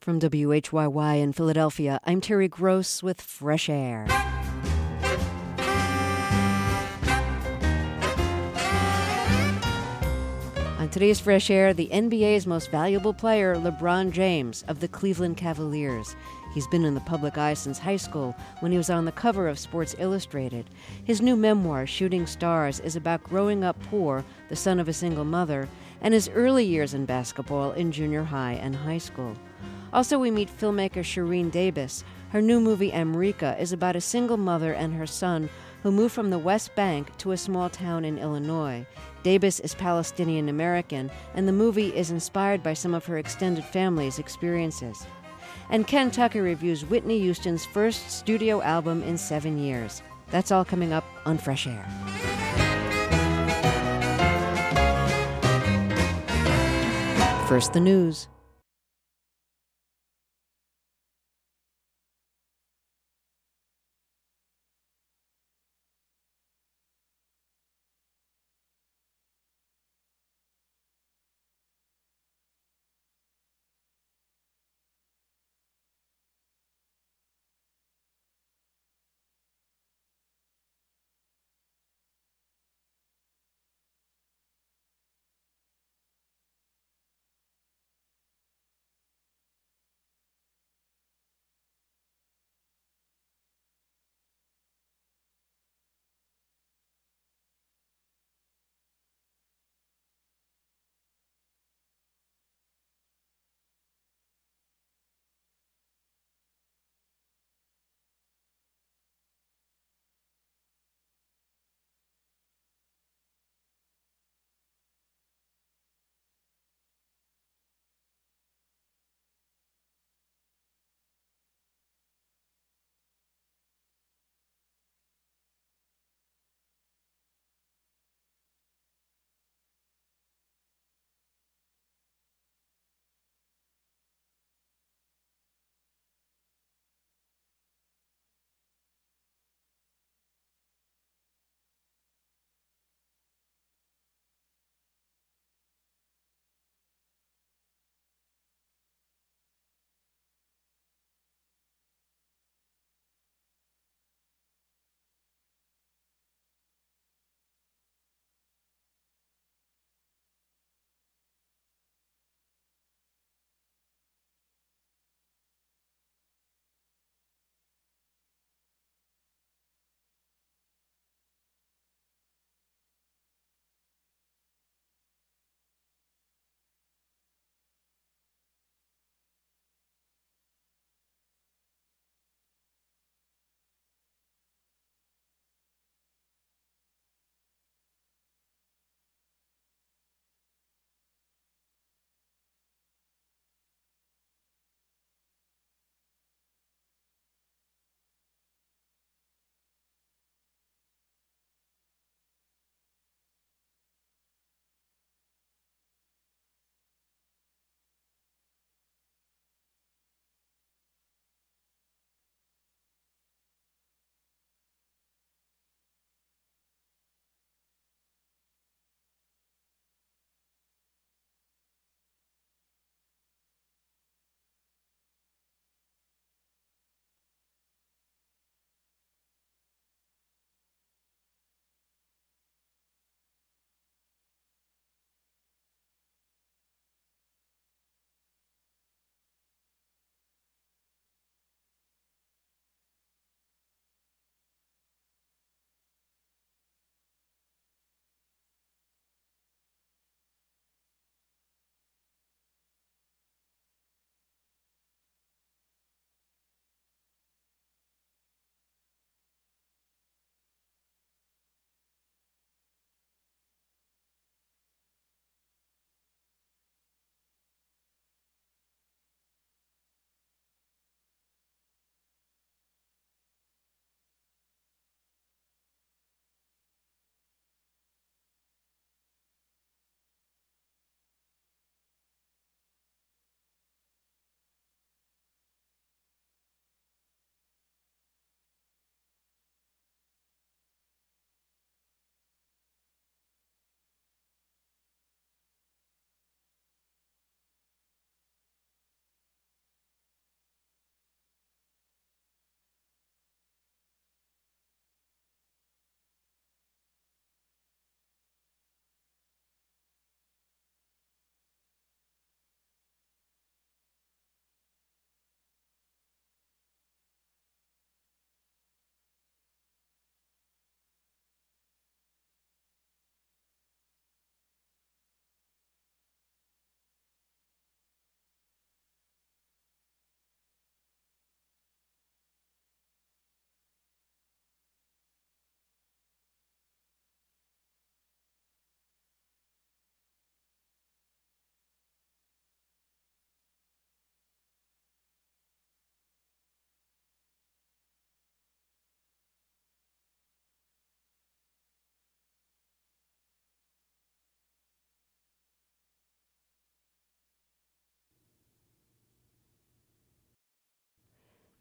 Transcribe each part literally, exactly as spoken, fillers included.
From W H Y Y in Philadelphia, I'm Terry Gross with Fresh Air. On today's Fresh Air, the N B A's most valuable player, LeBron James, of the Cleveland Cavaliers. He's been in the public eye since high school, when he was on the cover of Sports Illustrated. His new memoir, Shooting Stars, is about growing up poor, the son of a single mother, and his early years in basketball in junior high and high school. Also, we meet filmmaker Shireen Davis. Her new movie, America, is about a single mother and her son who moved from the West Bank to a small town in Illinois. Davis is Palestinian-American, and the movie is inspired by some of her extended family's experiences. And Ken Tucker reviews Whitney Houston's first studio album in seven years. That's all coming up on Fresh Air. First, the news.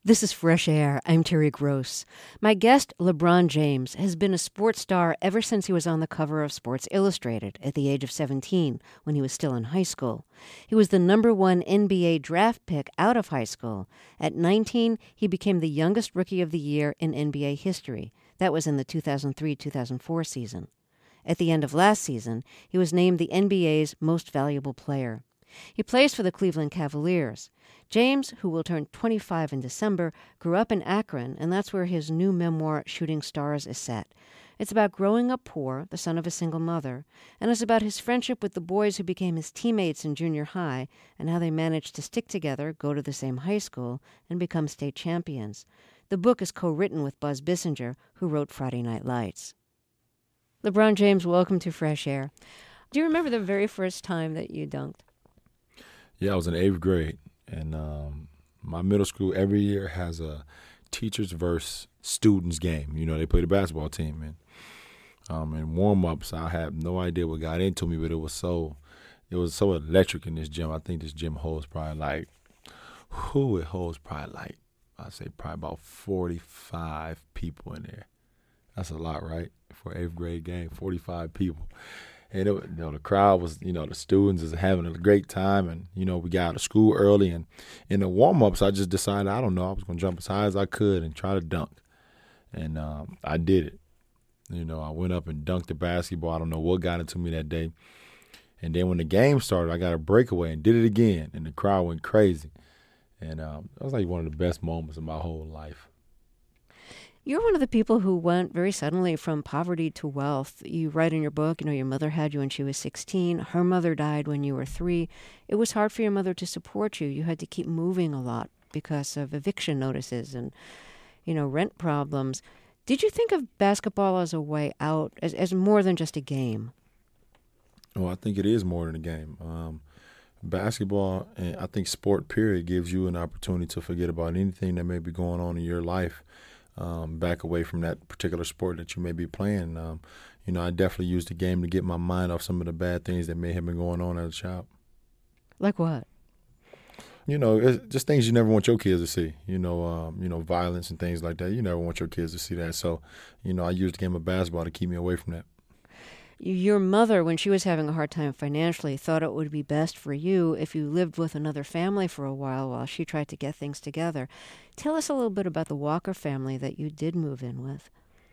This is Fresh Air. I'm Terry Gross. My guest, LeBron James, has been a sports star ever since he was on the cover of Sports Illustrated at the age of seventeen, when he was still in high school. He was the number one N B A draft pick out of high school. At nineteen, he became the youngest Rookie of the Year in N B A history. That was in the two thousand three two thousand four season. At the end of last season, he was named the N B A's Most Valuable Player. He plays for the Cleveland Cavaliers. James, who will turn twenty-five in December, grew up in Akron, and that's where his new memoir, Shooting Stars, is set. It's about growing up poor, the son of a single mother, and it's about his friendship with the boys who became his teammates in junior high and how they managed to stick together, go to the same high school, and become state champions. The book is co-written with Buzz Bissinger, who wrote Friday Night Lights. LeBron James, welcome to Fresh Air. Do you remember the very first time that you dunked? Yeah, I was in eighth grade, and um, my middle school every year has a teachers versus students game. You know, they play the basketball team, and um, in warm-ups, I had no idea what got into me, but it was so it was so electric in this gym. I think this gym holds probably like, who it holds probably like, I'd say probably about forty-five people in there. That's a lot, right, for an eighth grade game, forty-five people. And it, you know, the crowd was, you know, the students is having a great time. And, you know, we got out of school early. And in the warm-ups, I just decided, I don't know, I was going to jump as high as I could and try to dunk. And um, I did it. You know, I went up and dunked the basketball. I don't know what got into me that day. And then when the game started, I got a breakaway and did it again. And the crowd went crazy. And um, that was like one of the best moments of my whole life. You're one of the people who went very suddenly from poverty to wealth. You write in your book, you know, your mother had you when she was sixteen. Her mother died when you were three. It was hard for your mother to support you. You had to keep moving a lot because of eviction notices and, you know, rent problems. Did you think of basketball as a way out, as, as more than just a game? Well, I think it is more than a game. Um, basketball, and I think sport, period, gives you an opportunity to forget about anything that may be going on in your life. Um, back away from that particular sport that you may be playing. Um, you know, I definitely used the game to get my mind off some of the bad things that may have been going on as a child. Like what? You know, it's just things you never want your kids to see. You know, um, you know, violence and things like that. You never want your kids to see that. So, you know, I used the game of basketball to keep me away from that. Your mother, when she was having a hard time financially, thought it would be best for you if you lived with another family for a while while she tried to get things together. Tell us a little bit about the Walker family that you did move in with.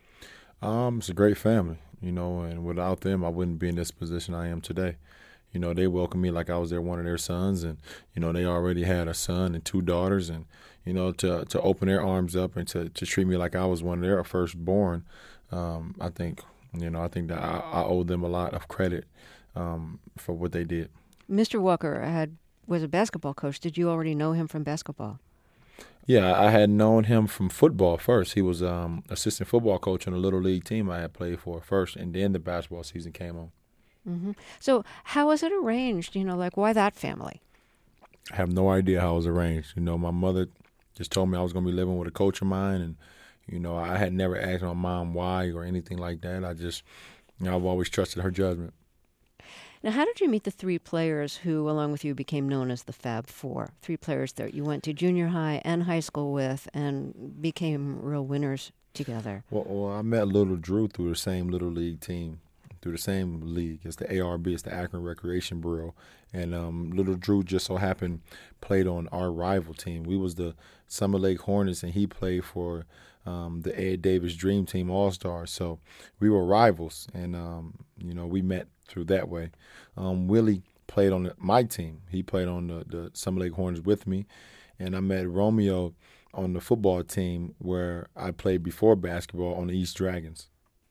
Um, it's a great family, you know, and without them, I wouldn't be in this position I am today. You know, they welcomed me like I was their one of their sons, and, you know, they already had a son and two daughters, and, you know, to to open their arms up and to, to treat me like I was one of their firstborn, um, I think – You know, I think that I, I owe them a lot of credit um, for what they did. Mister Walker had was a basketball coach. Did you already know him from basketball? Yeah, I had known him from football first. He was um, assistant football coach on a little league team I had played for first, and then the basketball season came on. Mm-hmm. So how was it arranged? You know, like, why that family? I have no idea how it was arranged. You know, my mother just told me I was going to be living with a coach of mine, and you know, I had never asked my mom why or anything like that. I just, you know, I've always trusted her judgment. Now, how did you meet the three players who, along with you, became known as the Fab Four? Three players that you went to junior high and high school with and became real winners together. Well, well I met Little Drew through the same Little League team, through the same league. It's the A R B, it's the Akron Recreation Bureau. And um, Little Drew just so happened played on our rival team. We was the Summer Lake Hornets, and he played for Um, the Ed Davis Dream Team All-Stars. So we were rivals, and, um, you know, we met through that way. Um, Willie played on the, my team. He played on the, the Summer Lake Hornets with me, and I met Romeo on the football team where I played before basketball on the East Dragons.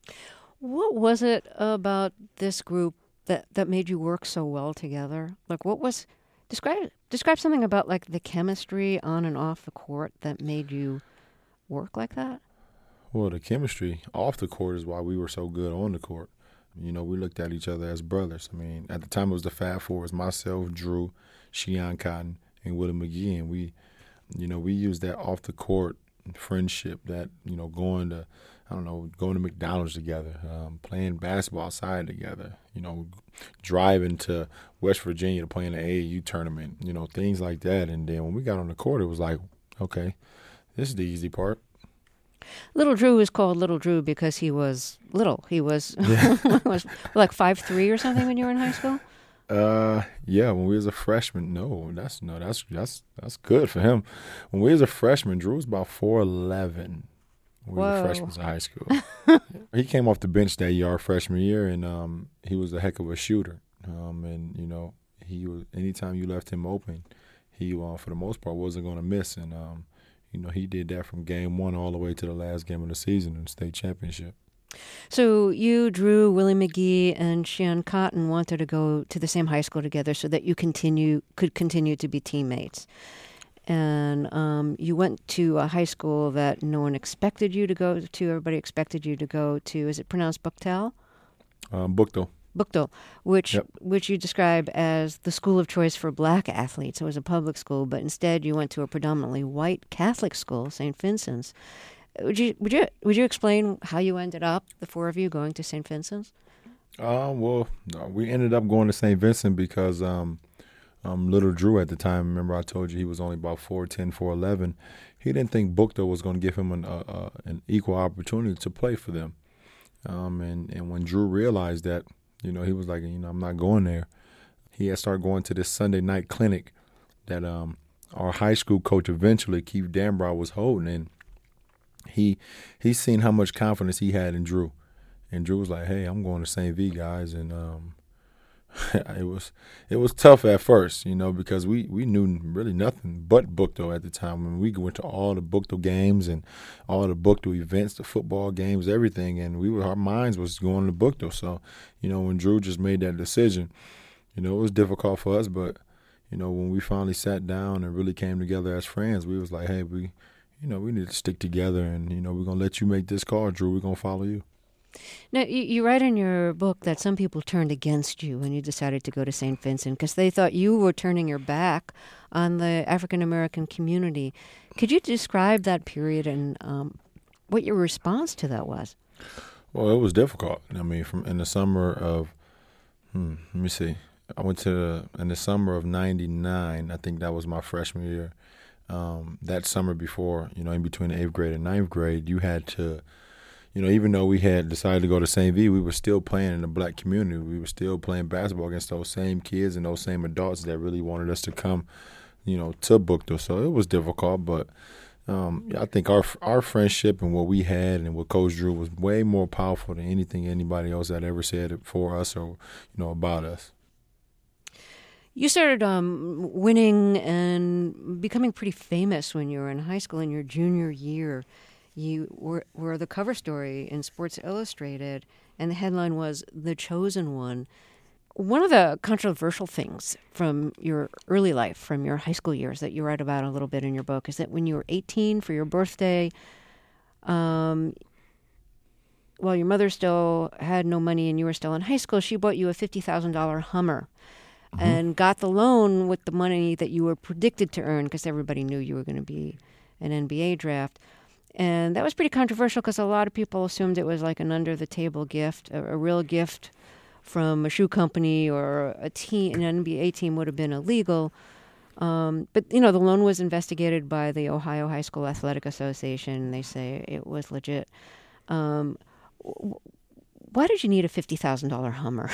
What was it about this group that, that made you work so well together? Like, what was – describe describe something about, like, the chemistry on and off the court that made you – work like that? Well, the chemistry off the court is why we were so good on the court. You know, we looked at each other as brothers. I mean, at the time it was the Fab Four. It was myself, Drew, Sheon Cotton, and Willie McGee. And we, you know, we used that off the court friendship, that, you know, going to, I don't know, going to McDonald's together, um, playing basketball outside together, you know, driving to West Virginia to play in the A A U tournament, you know, things like that. And then when we got on the court, it was like, okay, This is the easy part. Little Drew was called Little Drew because he was little. He was, Yeah. was like five three or something when you were in high school? Uh, yeah, when we was a freshman, no, that's no, that's that's that's good for him. When we was a freshman, Drew was about four eleven. We were Whoa. freshmen in high school. He came off the bench that year, our freshman year, and um, he was a heck of a shooter. Um, and you know, he was anytime you left him open, he uh, for the most part wasn't going to miss. And um, you know, he did that from game one all the way to the last game of the season in the state championship. So you, Drew, Willie McGee, and Shean Cotton wanted to go to the same high school together so that you continue could continue to be teammates. And um, you went to a high school that no one expected you to go to. Everybody expected you to go to. Is it pronounced Bucktel? Um, Buchtel. Buchtel, which Yep. which you describe as the school of choice for black athletes. It was a public school, but instead you went to a predominantly white Catholic school, Saint Vincent's. Would you would you would you explain how you ended up, the four of you, going to Saint Vincent's? Uh, well, no, we ended up going to Saint Vincent because um, um, little Drew at the time, remember I told you he was only about four ten, four eleven. He didn't think Buchtel was going to give him an, uh, uh, an equal opportunity to play for them. Um, and, and when Drew realized that, you know, he was like, you know, I'm not going there. He had started going to this Sunday night clinic that um, our high school coach eventually, Keith Danbrow, was holding. And he he seen how much confidence he had in Drew. And Drew was like, hey, I'm going to Saint V, guys. And um, it was it was tough at first, you know, because we, we knew really nothing but Buchtel at the time. When we went to all the Buchtel games and all the Buchtel events, the football games, everything, and we were our minds was going to Buchtel. So, you know, when Drew just made that decision, you know, it was difficult for us. But, you know, when we finally sat down and really came together as friends, we was like, hey, we, you know, we need to stick together, and, you know, we're going to let you make this call, Drew. We're going to follow you. Now, you, you write in your book that some people turned against you when you decided to go to Saint Vincent because they thought you were turning your back on the African-American community. Could you describe that period and um, what your response to that was? Well, it was difficult. I mean, from in the summer of, hmm, let me see. I went to, the, in the summer of ninety-nine, I think that was my freshman year. Um, that summer before, you know, in between the eighth grade and ninth grade, you had to, you know, even though we had decided to go to Saint V, we were still playing in the black community. We were still playing basketball against those same kids and those same adults that really wanted us to come, you know, to Buchtel. So it was difficult, but um, I think our our friendship and what we had and what Coach Drew was way more powerful than anything anybody else had ever said for us or, you know, about us. You started um, winning and becoming pretty famous when you were in high school in your junior year. You were, were the cover story in Sports Illustrated, and the headline was The Chosen One. One of the controversial things from your early life, from your high school years that you write about a little bit in your book, is that when you were eighteen for your birthday, um, while your mother still had no money and you were still in high school, she bought you a fifty thousand dollars Hummer. Mm-hmm. And got the loan with the money that you were predicted to earn because everybody knew you were going to be an N B A draft. And that was pretty controversial because a lot of people assumed it was like an under-the-table gift, a, a real gift from a shoe company or a team, an N B A team would have been illegal. Um, but, you know, the loan was investigated by the Ohio High School Athletic Association. They say it was legit. Um, w- why did you need a fifty thousand dollars Hummer?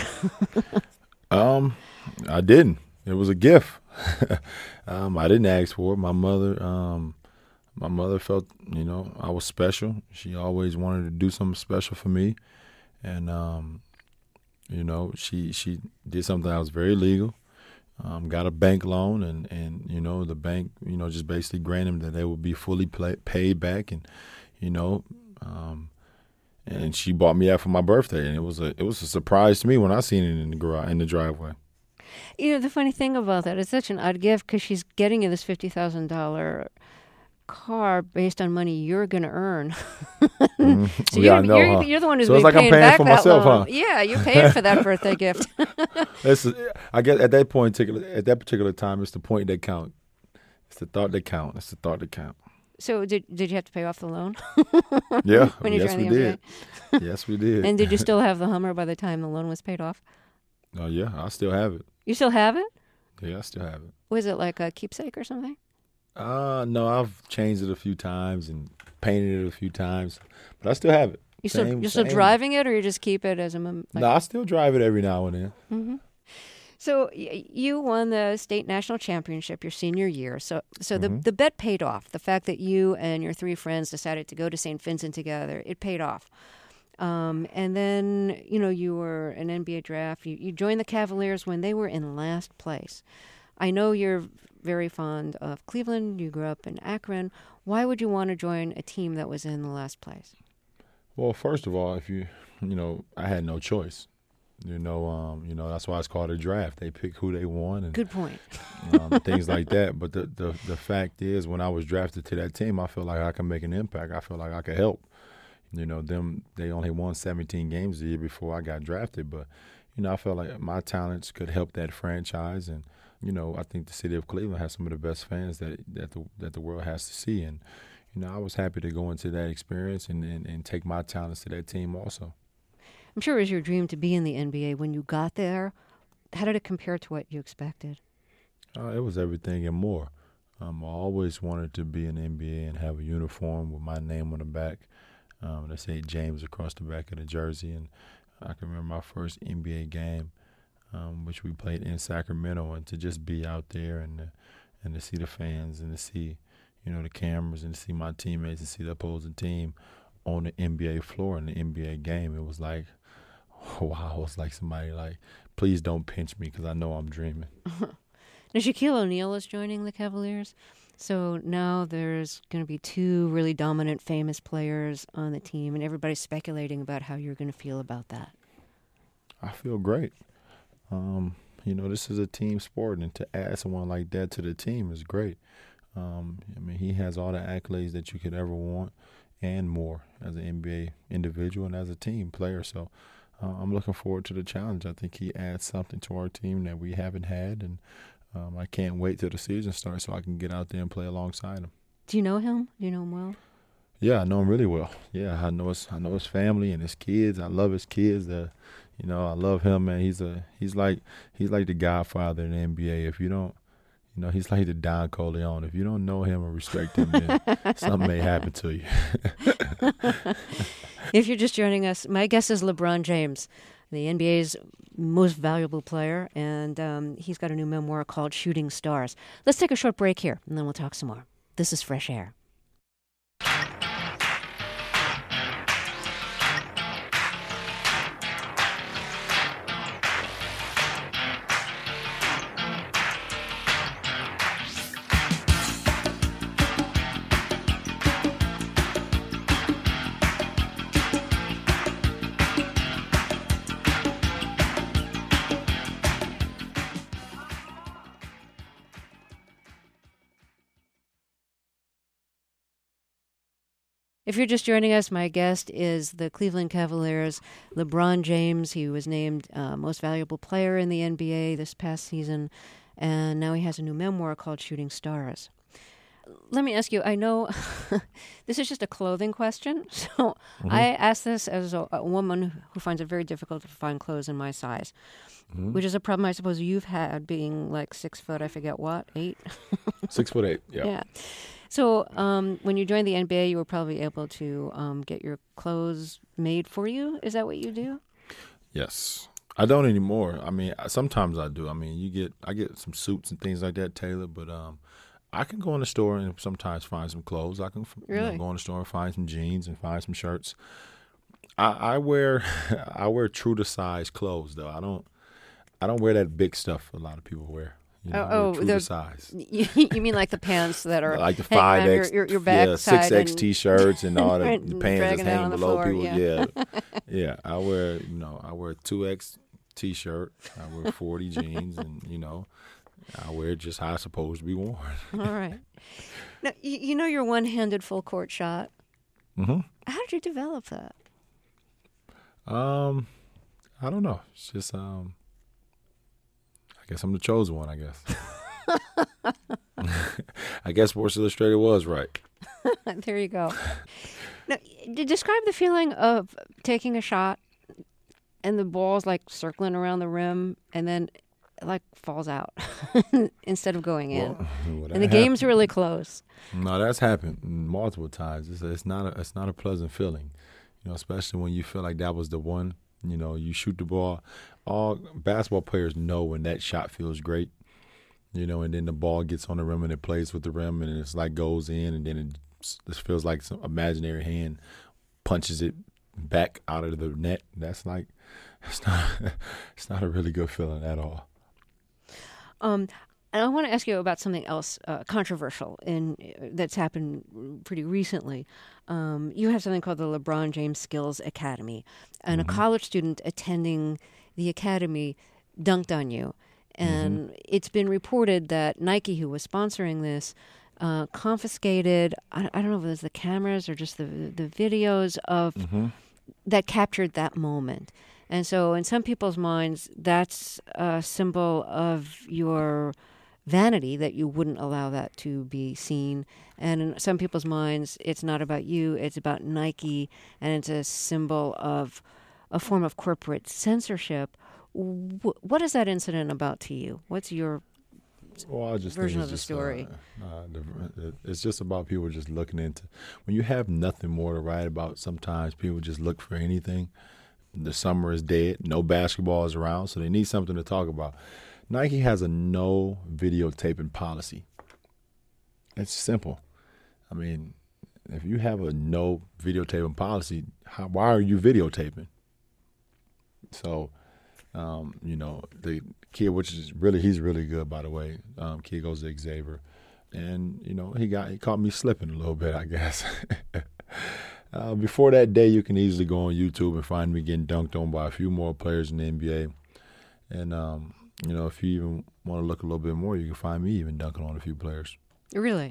Um, I didn't. It was a gift. um, I didn't ask for it. My mother, um, my mother felt, you know, I was special. She always wanted to do something special for me, and um, you know, she she did something that was very legal. Um, got a bank loan, and, and you know, the bank, you know, just basically granted them that they would be fully play, paid back, and you know, um. And she bought me that for my birthday, and it was a it was a surprise to me when I seen it in the garage, in the driveway. You know, the funny thing about that, it's such an odd gift because she's getting you this fifty thousand dollars car based on money you're going to earn. Mm-hmm. So yeah, you're, I know, you're, huh? you're the one who's so it's been like paying I'm paying back for that myself, loan. huh? Yeah, you're paying for that birthday gift. It's, I guess at that point, at that particular time, it's the point that counts. It's the thought that counts. It's the thought that counts. So did did you have to pay off the loan? Yeah, when you're yes we trying the did. Yes we did. And did you still have the Hummer by the time the loan was paid off? Oh yeah, I still have it. You still have it? Yeah, I still have it. Was it like a keepsake or something? Uh, no, I've changed it a few times and painted it a few times, but I still have it. You still, Same- you're still same- driving it, or you just keep it as a mem- like, No, I still drive it every now and then. Mm-hmm. So y- you won the state national championship your senior year. So so the, Mm-hmm. the bet paid off. The fact that you and your three friends decided to go to Saint Vincent together, it paid off. Um, and then, you know, you were an N B A draft. You, you joined the Cavaliers when they were in last place. I know you're very fond of Cleveland. You grew up in Akron. Why would you want to join a team that was in the last place? Well, first of all, if you, you know, I had no choice. You know, um, you know that's why it's called a draft. They pick who they want and Good point. um, things like that. But the, the the fact is, when I was drafted to that team, I feel like I can make an impact. I feel like I could help. You know, them they only won seventeen games a year before I got drafted, but you know, I felt like my talents could help that franchise, and you know, I think the city of Cleveland has some of the best fans that that the that the world has to see, and you know, I was happy to go into that experience and and, and take my talents to that team also. I'm sure it was your dream to be in the N B A. When you got there, how did it compare to what you expected? Uh, it was everything and more. Um, I always wanted to be in the N B A and have a uniform with my name on the back. Um, they say James across the back of the jersey, and I can remember my first N B A game, um, which we played in Sacramento, and to just be out there and to, and to see the fans and to see, you know, the cameras and to see my teammates and see the opposing team on the N B A floor in the N B A game, it was like, wow, it was like somebody like, please don't pinch me because I know I'm dreaming. Now, Shaquille O'Neal is joining the Cavaliers. So now there's going to be two really dominant, famous players on the team, and everybody's speculating about how you're going to feel about that. I feel great. Um, you know, this is a team sport, and to add someone like that to the team is great. Um, I mean, he has all the accolades that you could ever want and more as an N B A individual and as a team player. So uh, I'm looking forward to the challenge. I think he adds something to our team that we haven't had, and um, I can't wait till the season starts so I can get out there and play alongside him. Do you know him? Do you know him well? Yeah, I know him really well. Yeah, I know his I know his family and his kids. I love his kids. Uh, you know, I love him, man. He's a he's like he's like the godfather in the N B A. If you don't, you know, he's like the Don Corleone. If you don't know him or respect him, then something may happen to you. If you're just joining us, my guest is LeBron James, the N B A's most valuable player, and um, he's got a new memoir called Shooting Stars. Let's take a short break here, and then we'll talk some more. This is Fresh Air. If you're just joining us, my guest is the Cleveland Cavaliers' LeBron James. He was named uh, Most Valuable Player in the N B A this past season, and now he has a new memoir called Shooting Stars. Let me ask you, I know this is just a clothing question, so mm-hmm. I ask this as a, a woman who finds it very difficult to find clothes in my size, mm-hmm. which is a problem I suppose you've had being like six foot, I forget what, eight? Six foot eight, yeah. Yeah. So um, when you joined the N B A, you were probably able to um, get your clothes made for you. Is that what you do? Yes. I don't anymore. I mean, sometimes I do. I mean, you get I get some suits and things like that tailored, but um, I can go in the store and sometimes find some clothes. I can really? you know, go in the store and find some jeans and find some shirts. I, I wear I wear true to size clothes though. I don't I don't wear that big stuff a lot of people wear. You know, oh, true the, to size. You mean like the pants that are like the five X, your, your, your back yeah, six X and T-shirts and all the, the pants that's hanging below floor, people. Yeah. yeah, yeah. I wear, you know, I wear two X T-shirt. I wear forty jeans, and you know, I wear it just how it's supposed to be worn. All right. Now you, you know your one-handed full court shot. Mm-hmm. How did you develop that? Um, I don't know. It's just um. I guess I'm the chosen one, I guess. I guess Sports Illustrated was right. There you go. Now, describe the feeling of taking a shot and the ball's like circling around the rim, and then like falls out instead of going in, Well, well, that and the game's happened. really close. No, that's happened multiple times. It's, it's not a, it's not a pleasant feeling, you know, especially when you feel like that was the one. You know, you shoot the ball. All basketball players know when that shot feels great, you know, and then the ball gets on the rim and it plays with the rim and it's like goes in, and then it just feels like some imaginary hand punches it back out of the net. That's like, it's not, it's not a really good feeling at all. Um, and I want to ask you about something else uh, controversial in that's happened pretty recently. Um, you have something called the LeBron James Skills Academy, and mm-hmm. a college student attending the academy dunked on you. And mm-hmm. it's been reported that Nike, who was sponsoring this, uh, confiscated, I, I don't know if it was the cameras or just the the videos of mm-hmm. that captured that moment. And so in some people's minds, that's a symbol of your vanity, that you wouldn't allow that to be seen. And in some people's minds, it's not about you, it's about Nike, and it's a symbol of a form of corporate censorship. What is that incident about to you? What's your well, I just version think of the just, story? Uh, uh, it's just about people just looking into, when you have nothing more to write about, sometimes people just look for anything. The summer is dead. No basketball is around, so they need something to talk about. Nike has a no videotaping policy. It's simple. I mean, if you have a no videotaping policy, how, why are you videotaping? So, um, you know, the kid, which is really, he's really good, by the way. Um, kid goes to Xavier. And, you know, he got he caught me slipping a little bit, I guess. Uh, before that day, you can easily go on YouTube and find me getting dunked on by a few more players in the N B A. And, um, you know, if you even want to look a little bit more, you can find me even dunking on a few players. Really?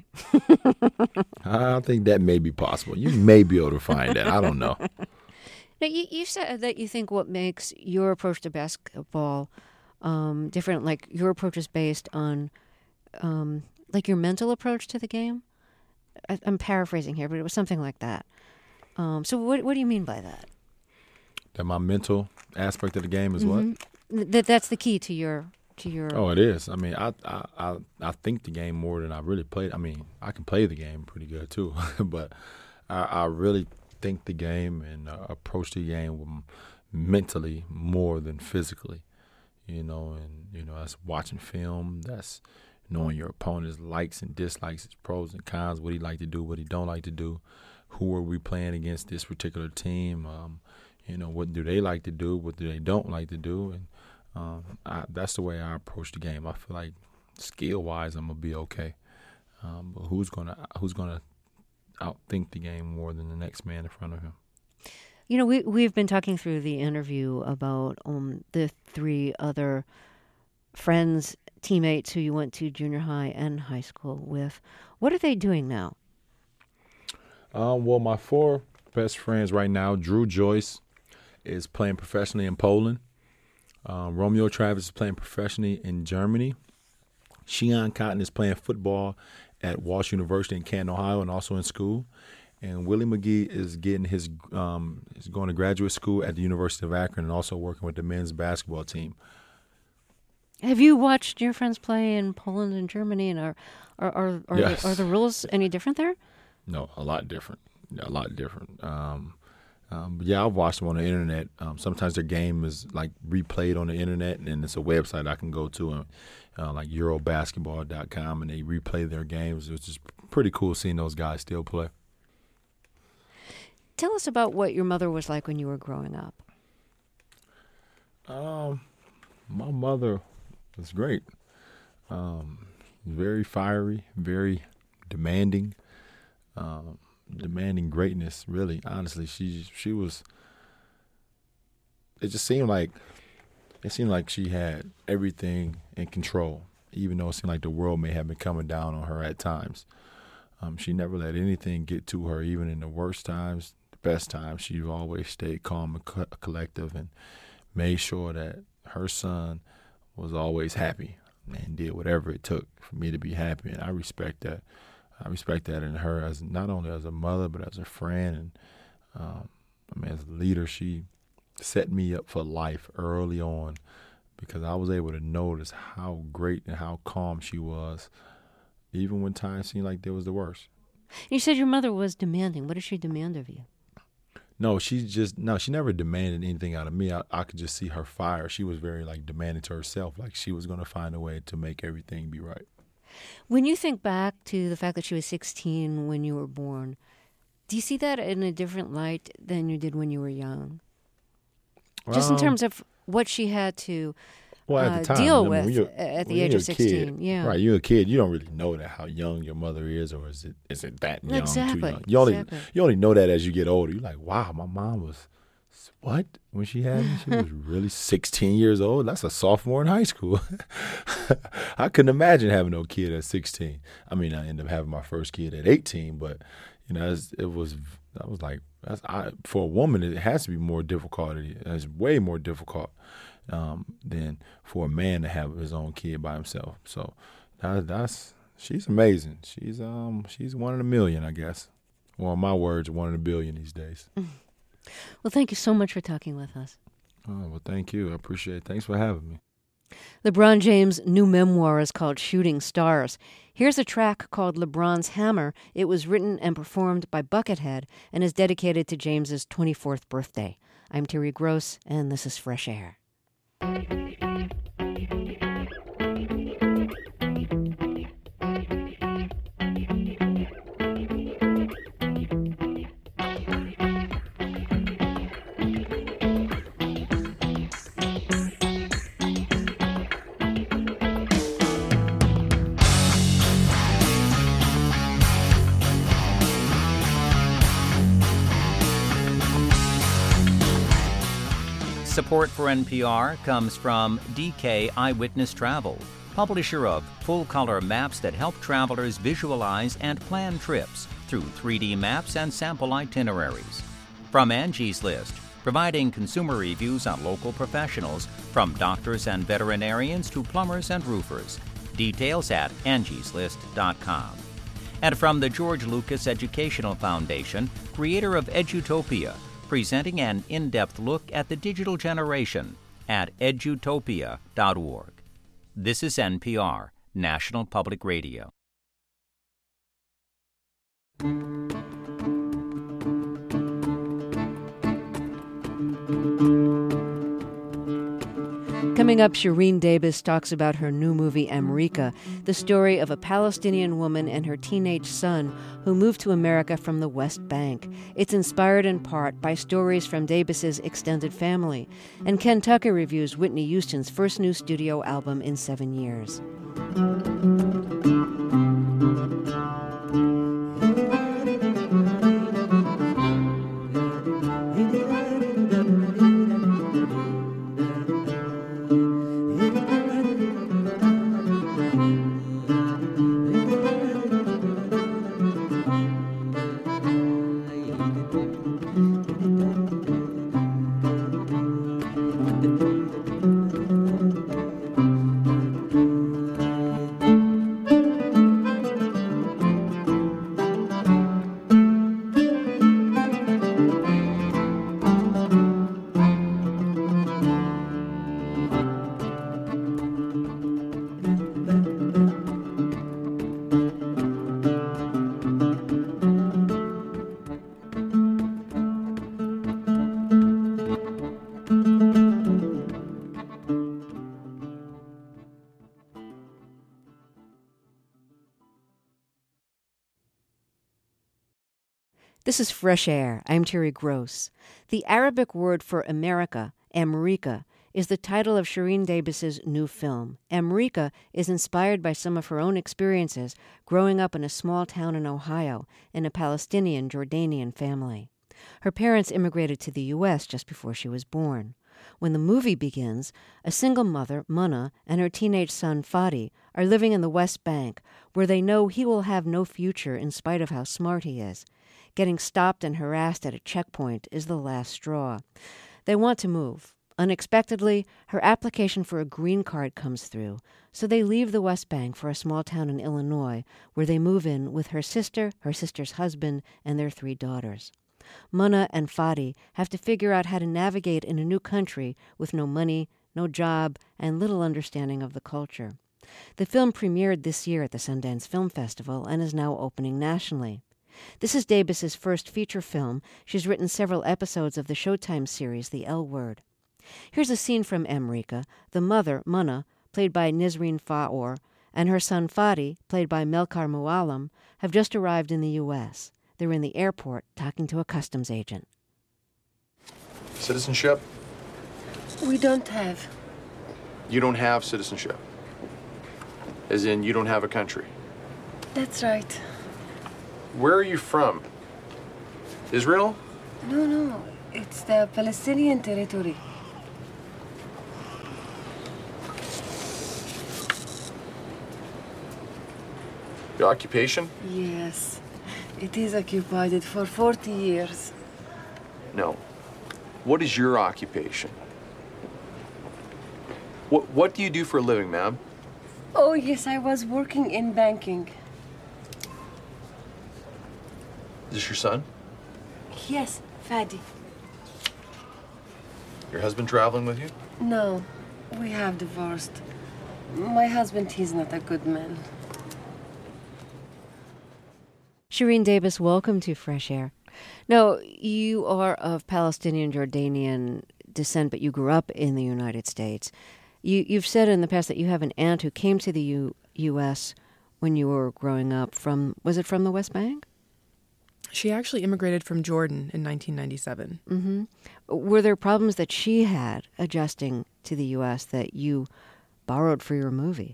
I think that may be possible. You may be able to find that. I don't know. Now, you, you said that you think what makes your approach to basketball um, different, like your approach is based on, um, like your mental approach to the game. I, I'm paraphrasing here, but it was something like that. Um, so what what do you mean by that? That my mental aspect of the game is mm-hmm. what? That that's the key to your to your. Oh, it is. I mean, I I I, I think the game more than I really play. I mean, I can play the game pretty good too, but I, I really think the game and uh, approach the game mentally more than physically. You know, and you know that's watching film. That's knowing your opponent's likes and dislikes, his pros and cons, what he like to do, what he don't like to do. Who are we playing against this particular team? Um, you know, what do they like to do? What do they don't like to do? And um, I, that's the way I approach the game. I feel like skill-wise, I'm gonna be okay. Um, but who's gonna who's gonna outthink the game more than the next man in front of him? You know, we we've been talking through the interview about um, the three other friends, teammates who you went to junior high and high school with. What are they doing now? Um, well, my four best friends right now, Drew Joyce is playing professionally in Poland. Um, Romeo Travis is playing professionally in Germany. Sheon Cotton is playing football at Walsh University in Canton, Ohio, and also in school. And Willie McGee is getting his um, is going to graduate school at the University of Akron and also working with the men's basketball team. Have you watched your friends play in Poland and Germany, and are are are, are, yes. the, are the rules any different there? No, a lot different. A lot different. Um, um, but yeah, I've watched them on the internet. Um, sometimes their game is like replayed on the internet, and it's a website I can go to, and, uh, like Eurobasketball dot com, and they replay their games. It's just pretty cool seeing those guys still play. Tell us about what your mother was like when you were growing up. Um, my mother was great. Um, very fiery, very demanding. Um, demanding greatness, really, honestly. She she was, it just seemed like, it seemed like she had everything in control, even though it seemed like the world may have been coming down on her at times. Um, she never let anything get to her, even in the worst times, the best times. She always stayed calm and co- collective and made sure that her son was always happy and did whatever it took for me to be happy, and I respect that. I respect that in her, as not only as a mother, but as a friend. And um, I mean, as a leader, she set me up for life early on, because I was able to notice how great and how calm she was, even when times seemed like they was the worst. You said your mother was demanding. What did she demand of you? No, she just, no, she never demanded anything out of me. I, I could just see her fire. She was very, like, demanding to herself, like she was going to find a way to make everything be right. When you think back to the fact that she was sixteen when you were born, do you see that in a different light than you did when you were young? Just in Um, terms of what she had to Well, at uh, the time, deal I mean, with when you're- at the when age you're of a sixteen. kid, Yeah. right. You're a kid. You don't really know that how young your mother is, or is it is it that young? Exactly, Too young? You only exactly. you only know that as you get older. You're like, wow, my mom was what when she had me? She was really sixteen years old. That's a sophomore in high school. I couldn't imagine having no kid at sixteen. I mean, I ended up having my first kid at eighteen, but you know, it's, it was I was like, that's, I, for a woman, it has to be more difficult. It's way more difficult. Um, than for a man to have his own kid by himself. So that, that's she's amazing. She's um she's one in a million, I guess. Or in my words, one in a billion these days. Well, thank you so much for talking with us. Oh, well, thank you. I appreciate it. Thanks for having me. LeBron James' new memoir is called Shooting Stars. Here's a track called LeBron's Hammer. It was written and performed by Buckethead and is dedicated to James's twenty-fourth birthday. I'm Terry Gross, and this is Fresh Air. Support for N P R comes from D K Eyewitness Travel, publisher of full-color maps that help travelers visualize and plan trips through three D maps and sample itineraries. From Angie's List, providing consumer reviews on local professionals, from doctors and veterinarians to plumbers and roofers. Details at angies list dot com. And from the George Lucas Educational Foundation, creator of Edutopia, presenting an in-depth look at the digital generation at edutopia dot org. This is N P R, National Public Radio. Coming up, Shireen Davis talks about her new movie, America, the story of a Palestinian woman and her teenage son who moved to America from the West Bank. It's inspired in part by stories from Davis's extended family. And Ken Tucker reviews Whitney Houston's first new studio album in seven years. This is Fresh Air. I'm Terry Gross. The Arabic word for America, America, is the title of Shireen Davis's new film. America is inspired by some of her own experiences growing up in a small town in Ohio in a Palestinian Jordanian family. Her parents immigrated to the U S just before she was born. When the movie begins, a single mother, Munna, and her teenage son, Fadi, are living in the West Bank, where they know he will have no future in spite of how smart he is. Getting stopped and harassed at a checkpoint is the last straw. They want to move. Unexpectedly, her application for a green card comes through, so they leave the West Bank for a small town in Illinois, where they move in with her sister, her sister's husband, and their three daughters. Munna and Fadi have to figure out how to navigate in a new country with no money, no job, and little understanding of the culture. The film premiered this year at the Sundance Film Festival and is now opening nationally. This is Debus's first feature film. She's written several episodes of the Showtime series, The L Word. Here's a scene from Emrika. The mother, Munna, played by Nisreen Faor, and her son Fadi, played by Melkar Muallim, have just arrived in the U S. They're in the airport talking to a customs agent. Citizenship? We don't have. You don't have citizenship? As in, you don't have a country? That's right. Where are you from? Israel? No, no. It's the Palestinian territory. Your occupation? Yes. It is occupied for forty years. No. What is your occupation? What, what do you do for a living, ma'am? Oh, yes, I was working in banking. Is this your son? Yes, Fadi. Your husband traveling with you? No, we have divorced. My husband, he's not a good man. Shireen Debus, welcome to Fresh Air. Now, you are of Palestinian Jordanian descent, but you grew up in the United States. You, you've said in the past that you have an aunt who came to the U, U.S. when you were growing up from, was it from the West Bank? She actually immigrated from Jordan in nineteen ninety-seven. Mm-hmm. Were there problems that she had adjusting to the U S that you borrowed for your movie?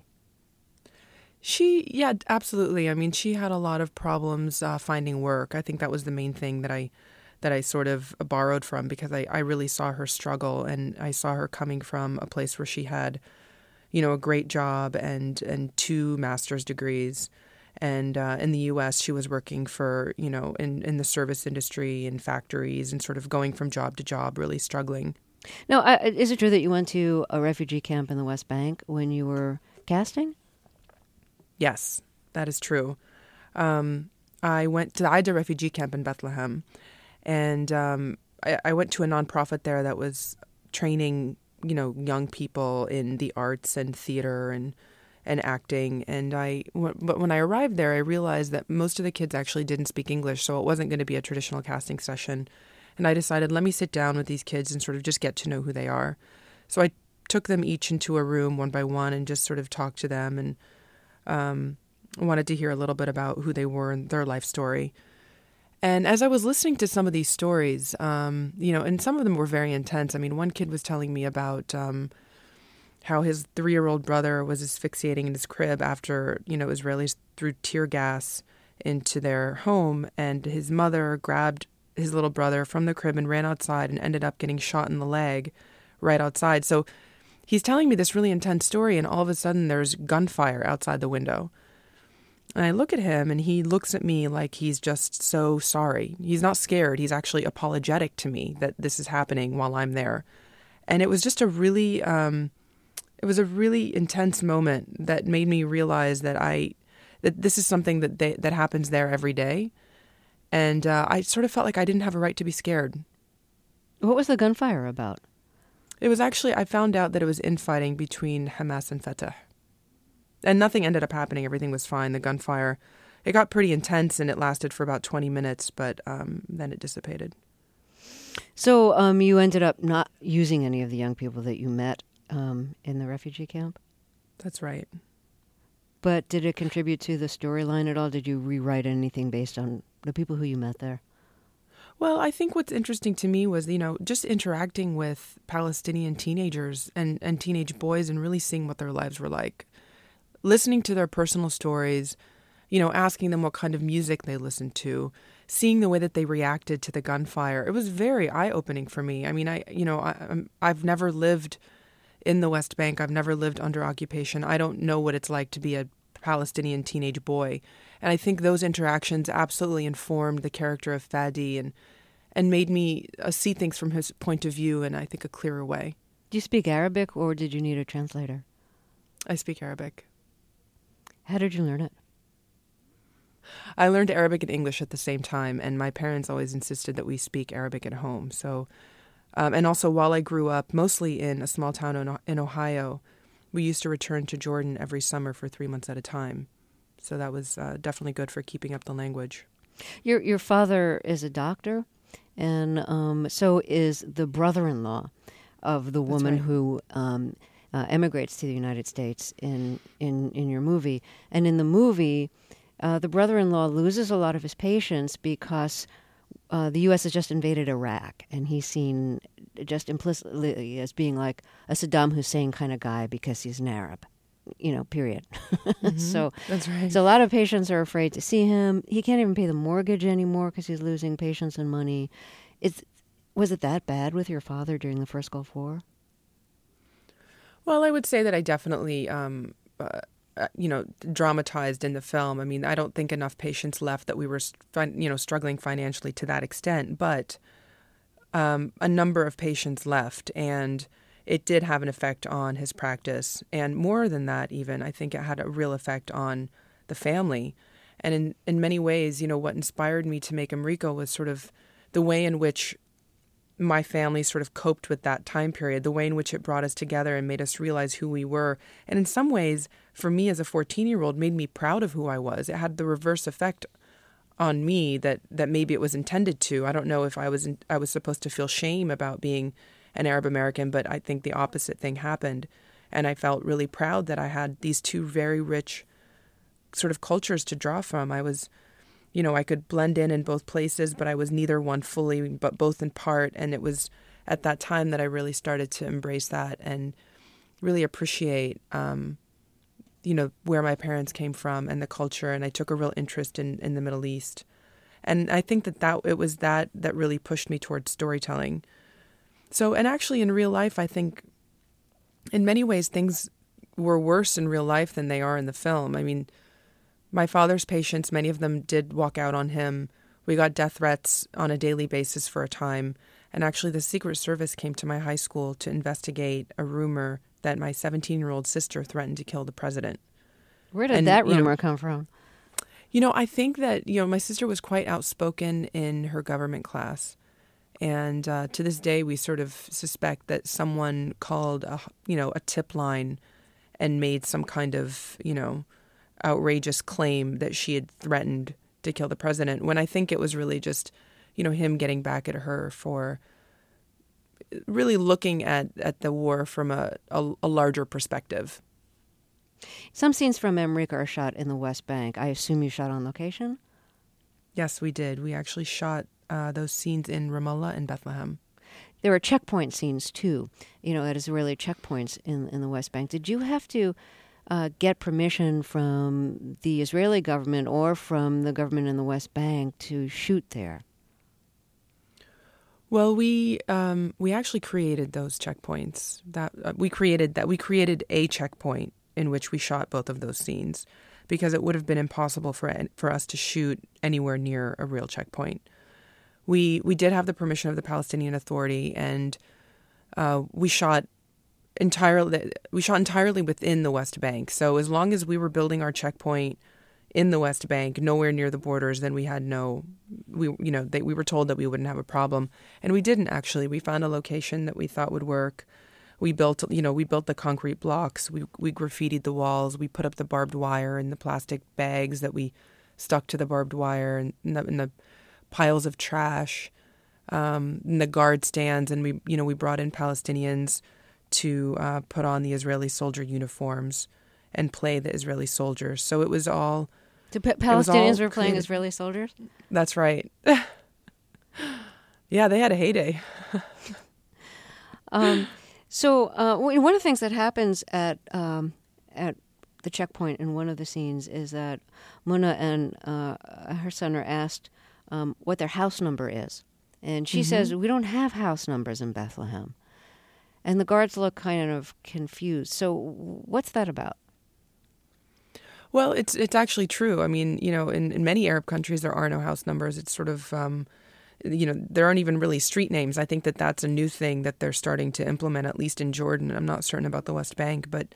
She, yeah, absolutely. I mean, she had a lot of problems uh, finding work. I think that was the main thing that I that I sort of borrowed from, because I, I really saw her struggle, and I saw her coming from a place where she had, you know, a great job and, and two master's degrees. And uh, in the U S, she was working for, you know, in, in the service industry, in factories, and sort of going from job to job, really struggling. Now, uh, is it true that you went to a refugee camp in the West Bank when you were casting? Yes, that is true. Um, I went to the Ida refugee camp in Bethlehem, and um, I, I went to a nonprofit there that was training, you know, young people in the arts and theater and and acting. And I, but when I arrived there, I realized that most of the kids actually didn't speak English, so it wasn't going to be a traditional casting session. And I decided, let me sit down with these kids and sort of just get to know who they are. So I took them each into a room one by one and just sort of talked to them, and um, wanted to hear a little bit about who they were and their life story. And as I was listening to some of these stories, um, you know, and some of them were very intense. I mean, one kid was telling me about um, how his three-year-old brother was asphyxiating in his crib after, you know, Israelis threw tear gas into their home, and his mother grabbed his little brother from the crib and ran outside and ended up getting shot in the leg right outside. So he's telling me this really intense story, and all of a sudden there's gunfire outside the window. And I look at him, and he looks at me like he's just so sorry. He's not scared. He's actually apologetic to me that this is happening while I'm there. And it was just a really, um, it was a really intense moment that made me realize that I, that this is something that they, that happens there every day. And uh, I sort of felt like I didn't have a right to be scared. What was the gunfire about? It was actually, I found out that it was infighting between Hamas and Fatah. And nothing ended up happening. Everything was fine. The gunfire, it got pretty intense, and it lasted for about twenty minutes, but um, then it dissipated. So um, you ended up not using any of the young people that you met um, in the refugee camp? That's right. But did it contribute to the storyline at all? Did you rewrite anything based on the people who you met there? Well, I think what's interesting to me was, you know, just interacting with Palestinian teenagers and, and teenage boys and really seeing what their lives were like. Listening to their personal stories, you know, asking them what kind of music they listened to, seeing the way that they reacted to the gunfire. It was very eye-opening for me. I mean, I, you know, I, I'm, I've never lived in the West Bank. I've never lived under occupation. I don't know what it's like to be a Palestinian teenage boy. And I think those interactions absolutely informed the character of Fadi and and made me uh, see things from his point of view in, I think, a clearer way. Do you speak Arabic, or did you need a translator? I speak Arabic. How did you learn it? I learned Arabic and English at the same time, and my parents always insisted that we speak Arabic at home. So Um, and also, while I grew up mostly in a small town in, in Ohio, we used to return to Jordan every summer for three months at a time. So that was uh, definitely good for keeping up the language. Your your father is a doctor, and um, so is the brother-in-law of the woman right. who um, uh, emigrates to the United States in, in, in your movie. And in the movie, uh, the brother-in-law loses a lot of his patience because uh, the U S has just invaded Iraq, and he's seen just implicitly as being like a Saddam Hussein kind of guy because he's an Arab. You know, period. Mm-hmm. so that's right. So a lot of patients are afraid to see him. He can't even pay the mortgage anymore because he's losing patients and money. It's, was it that bad with your father during the first Gulf War? Well, I would say that I definitely, um, uh, uh, you know, dramatized in the film. I mean, I don't think enough patients left that we were, you know, struggling financially to that extent. But um, a number of patients left, and it did have an effect on his practice. And more than that, even, I think it had a real effect on the family. And in, in many ways, you know, what inspired me to make Enrico was sort of the way in which my family sort of coped with that time period, the way in which it brought us together and made us realize who we were. And in some ways, for me as a fourteen-year-old, made me proud of who I was. It had the reverse effect on me that, that maybe it was intended to. I don't know if I was in, I was supposed to feel shame about being an Arab American, but I think the opposite thing happened. And I felt really proud that I had these two very rich sort of cultures to draw from. I was, you know, I could blend in in both places, but I was neither one fully, but both in part. And it was at that time that I really started to embrace that and really appreciate, um, you know, where my parents came from and the culture. And I took a real interest in, in the Middle East. And I think that, that it was that that really pushed me towards storytelling. So, and actually in real life, I think in many ways things were worse in real life than they are in the film. I mean, my father's patients, many of them did walk out on him. We got death threats on a daily basis for a time. And actually the Secret Service came to my high school to investigate a rumor that my seventeen-year-old sister threatened to kill the president. Where did and, that rumor you know, come from? You know, I think that, you know, my sister was quite outspoken in her government class. And uh, to this day, we sort of suspect that someone called, a, you know, a tip line and made some kind of, you know, outrageous claim that she had threatened to kill the president, when I think it was really just, you know, him getting back at her for really looking at, at the war from a, a, a larger perspective. Some scenes from Enrico are shot in the West Bank. I assume you shot on location? Yes, we did. We actually shot uh, those scenes in Ramallah and Bethlehem. There were checkpoint scenes, too, you know, at Israeli checkpoints in, in the West Bank. Did you have to uh, get permission from the Israeli government or from the government in the West Bank to shoot there? Well, we um, we actually created those checkpoints. That uh, we created that we created a checkpoint in which we shot both of those scenes, because it would have been impossible for for us to shoot anywhere near a real checkpoint. We we did have the permission of the Palestinian Authority, and uh, we shot entirely we shot entirely within the West Bank. So as long as we were building our checkpoint in the West Bank, nowhere near the borders, then we had no, we you know, they, we were told that we wouldn't have a problem, and we didn't actually. We found a location that we thought would work. We built, you know, we built the concrete blocks. We we graffitied the walls. We put up the barbed wire in the plastic bags that we stuck to the barbed wire, and in the, in the piles of trash, um, in the guard stands, and we, you know, we brought in Palestinians to uh, put on the Israeli soldier uniforms and play the Israeli soldiers. So it was all. So P- Palestinians were playing created. Israeli soldiers? That's right. Yeah, they had a heyday. um, so uh, one of the things that happens at um, at the checkpoint in one of the scenes is that Muna and uh, her son are asked um, what their house number is. And she mm-hmm. says, we don't have house numbers in Bethlehem. And the guards look kind of confused. So what's that about? Well, it's it's actually true. I mean, you know, in, in many Arab countries, there are no house numbers. It's sort of, um, you know, there aren't even really street names. I think that that's a new thing that they're starting to implement, at least in Jordan. I'm not certain about the West Bank, but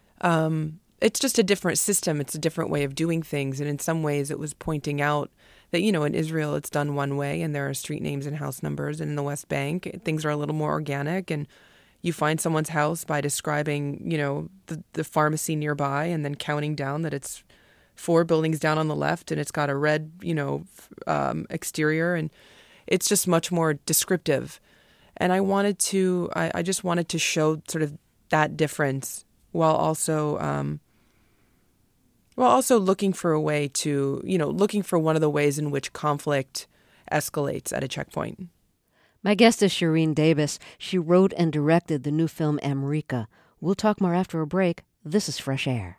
um, it's just a different system. It's a different way of doing things. And in some ways, it was pointing out that, you know, in Israel it's done one way and there are street names and house numbers, and in the West Bank things are a little more organic, and you find someone's house by describing, you know, the, the pharmacy nearby and then counting down that it's four buildings down on the left and it's got a red, you know, um, exterior, and it's just much more descriptive. And I wanted to, I, I just wanted to show sort of that difference while also, um, while also looking for a way to, you know, looking for one of the ways in which conflict escalates at a checkpoint. My guest is Shireen Davis. She wrote and directed the new film America. We'll talk more after a break. This is Fresh Air.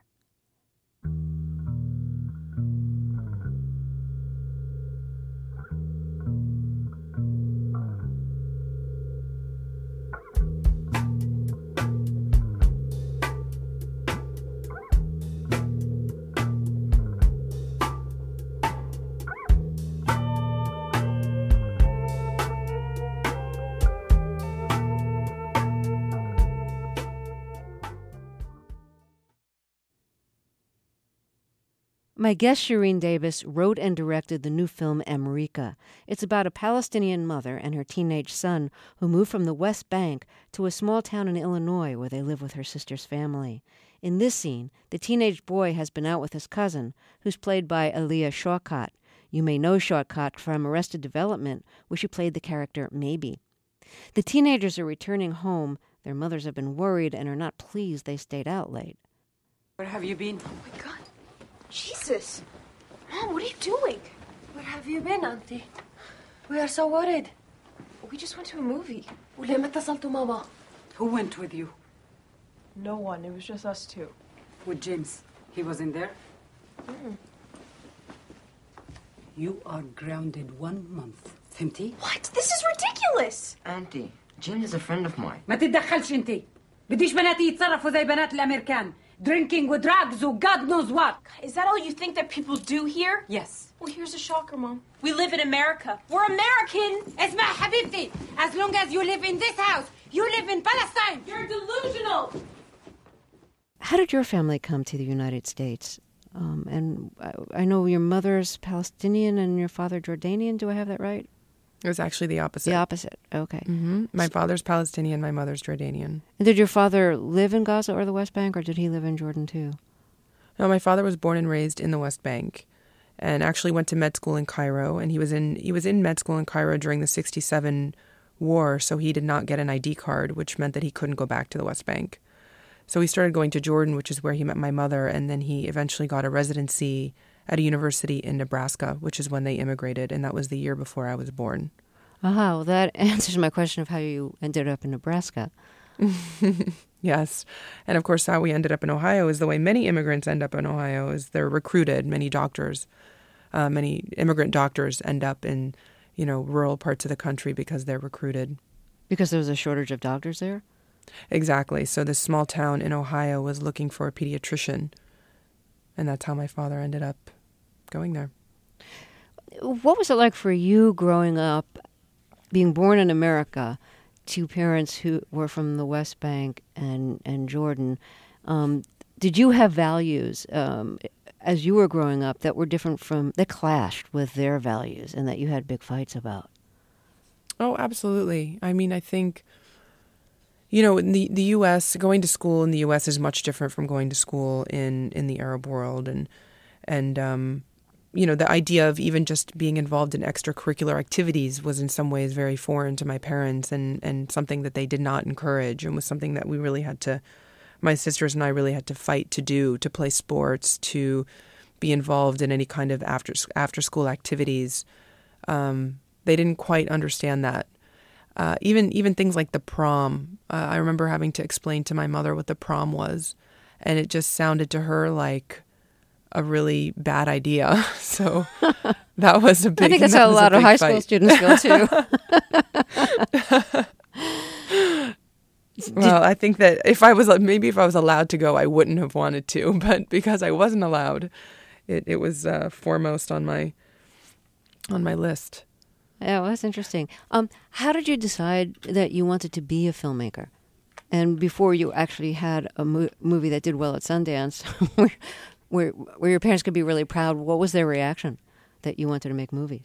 My guest, Shireen Davis, wrote and directed the new film America. It's about a Palestinian mother and her teenage son who moved from the West Bank to a small town in Illinois where they live with her sister's family. In this scene, the teenage boy has been out with his cousin, who's played by Aaliyah Shawkat. You may know Shawkat from Arrested Development, where she played the character Maybe. The teenagers are returning home. Their mothers have been worried and are not pleased they stayed out late. Where have you been? Oh my God. Jesus. Mom, what are you doing? Where have you been, Auntie? We are so worried. We just went to a movie. وليه ما اتصلتوا ماما? Who went with you? No one. It was just us two. With James. He wasn't there? Mm-mm. You are grounded one month. فهمتي? What? This is ridiculous. Auntie, Jim is a friend of mine. ما تتدخلش انتي. بديش بناتي يتصرفوا زي بنات الامريكان. Drinking with drugs or God knows what. Is that all you think that people do here? Yes. Well, here's a shocker, Mom. We live in America. We're American. اسمع حبيبتي. As long as you live in this house, you live in Palestine. You're delusional. How did your family come to the United States? Um, and I, I know your mother's Palestinian and your father Jordanian. Do I have that right? It was actually the opposite. The opposite. Okay. Mm-hmm. My father's Palestinian, my mother's Jordanian. And did your father live in Gaza or the West Bank, or did he live in Jordan too? No, my father was born and raised in the West Bank, and actually went to med school in Cairo. And he was in he was in med school in Cairo during the sixty-seven war, so he did not get an I D card, which meant that he couldn't go back to the West Bank. So he started going to Jordan, which is where he met my mother, and then he eventually got a residency at a university in Nebraska, which is when they immigrated, and that was the year before I was born. Aha, well, that answers my question of how you ended up in Nebraska. Yes. And of course, how we ended up in Ohio is the way many immigrants end up in Ohio, is they're recruited. Many doctors, uh, many immigrant doctors end up in, you know, rural parts of the country because they're recruited. Because there was a shortage of doctors there? Exactly. So this small town in Ohio was looking for a pediatrician. And that's how my father ended up going there. What was it like for you growing up, being born in America, to parents who were from the West Bank and, and Jordan? Um, did you have values um, as you were growing up that were different from, that clashed with their values and that you had big fights about? Oh, absolutely. I mean, I think, you know, in the, the U S, going to school in the U S is much different from going to school in, in the Arab world. And, and um, you know, the idea of even just being involved in extracurricular activities was in some ways very foreign to my parents, and, and something that they did not encourage, and was something that we really had to, my sisters and I really had to fight to do, to play sports, to be involved in any kind of after after school activities. Um, they didn't quite understand that. Uh, even even things like the prom. Uh, I remember having to explain to my mother what the prom was, and it just sounded to her like a really bad idea. So that was a big. I think that's how a lot of high school students feel too. Well, I think that if I was maybe if I was allowed to go, I wouldn't have wanted to, but because I wasn't allowed, it it was uh, foremost on my on my list. Yeah, well, that's interesting. Um, how did you decide that you wanted to be a filmmaker? And before you actually had a mo- movie that did well at Sundance, where, where where your parents could be really proud, what was their reaction that you wanted to make movies?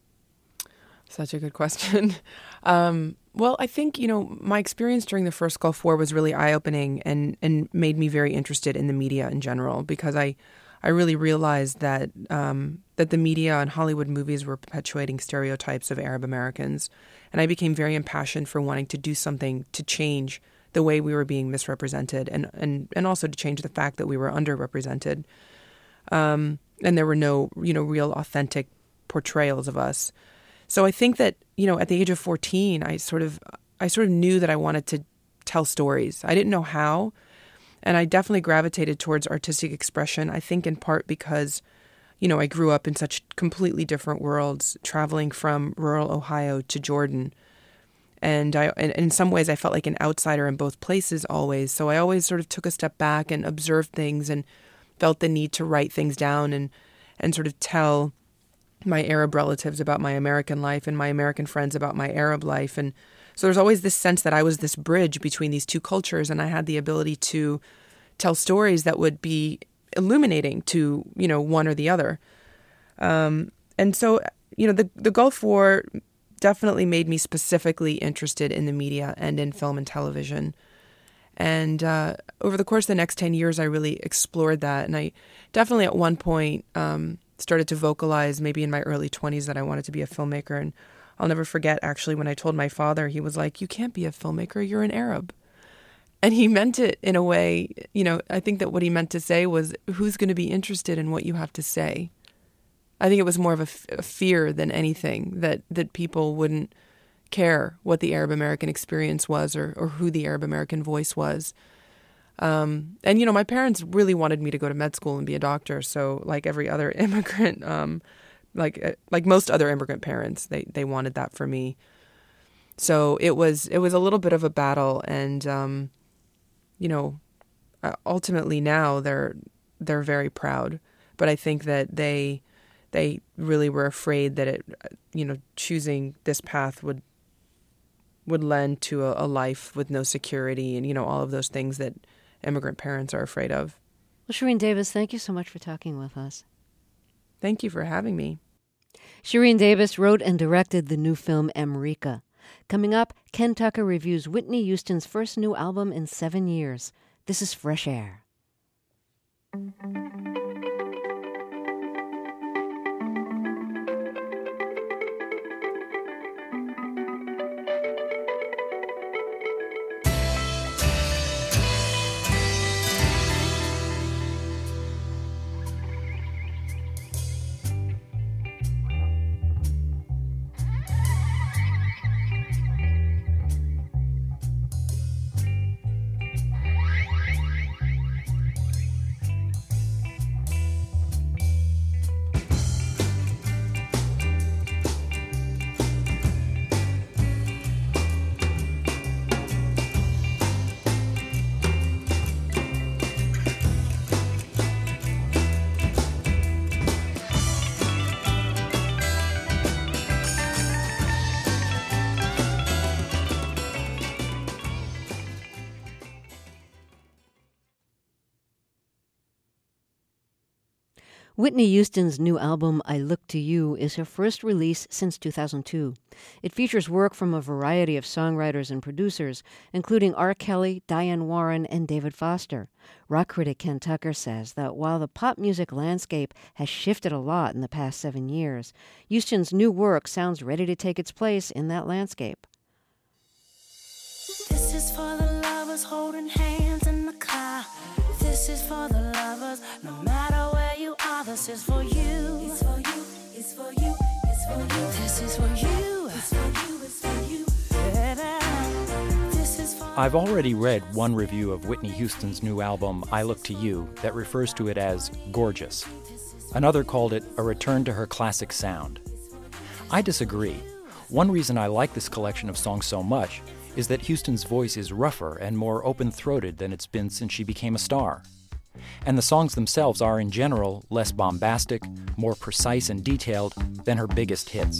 Such a good question. um, well, I think, you know, my experience during the first Gulf War was really eye-opening and, and made me very interested in the media in general, because I, I really realized that um, that the media and Hollywood movies were perpetuating stereotypes of Arab Americans. And I became very impassioned for wanting to do something to change the way we were being misrepresented, and, and, and also to change the fact that we were underrepresented. Um, and there were no, you know, real authentic portrayals of us. So I think that, you know, at the age of fourteen, I sort of, I sort of knew that I wanted to tell stories. I didn't know how, and I definitely gravitated towards artistic expression. I think in part because, you know, I grew up in such completely different worlds, traveling from rural Ohio to Jordan. And I, and in some ways, I felt like an outsider in both places always. So I always sort of took a step back and observed things and felt the need to write things down and, and sort of tell my Arab relatives about my American life and my American friends about my Arab life. And so there's always this sense that I was this bridge between these two cultures, and I had the ability to tell stories that would be illuminating to, you know, one or the other. Um, and so, you know, the, the Gulf War definitely made me specifically interested in the media and in film and television. And uh, over the course of the next ten years, I really explored that. And I definitely at one point um, started to vocalize, maybe in my early twenties, that I wanted to be a filmmaker. And I'll never forget, actually, when I told my father, he was like, "You can't be a filmmaker, you're an Arab." And he meant it in a way, you know, I think that what he meant to say was, who's going to be interested in what you have to say? I think it was more of a, f- a fear than anything, that, that people wouldn't care what the Arab American experience was, or, or who the Arab American voice was. Um, and, you know, my parents really wanted me to go to med school and be a doctor. So like every other immigrant, um, like like most other immigrant parents, they, they wanted that for me. So it was it was a little bit of a battle. And, um, you know, ultimately now they're they're very proud. But I think that they they really were afraid that it, you know, choosing this path would would lend to a, a life with no security and, you know, all of those things that immigrant parents are afraid of. Well, Shireen Davis, thank you so much for talking with us. Thank you for having me. Shireen Davis wrote and directed the new film America. Coming up, Ken Tucker reviews Whitney Houston's first new album in seven years. This is Fresh Air. Whitney Houston's new album, I Look to You, is her first release since two thousand two. It features work from a variety of songwriters and producers, including R. Kelly, Diane Warren, and David Foster. Rock critic Ken Tucker says that while the pop music landscape has shifted a lot in the past seven years, Houston's new work sounds ready to take its place in that landscape. This is for the lovers holding hands in the car. This is for the lovers, no matter where you are. This is for you. It's for you. It's for you. It's for you. This is for you. It's for you. It's for you. Baby. This is for I've already read one review of Whitney Houston's new album, I Look to You, that refers to it as gorgeous. Another called it a return to her classic sound. I disagree. One reason I like this collection of songs so much is that Houston's voice is rougher and more open-throated than it's been since she became a star. And the songs themselves are, in general, less bombastic, more precise and detailed than her biggest hits.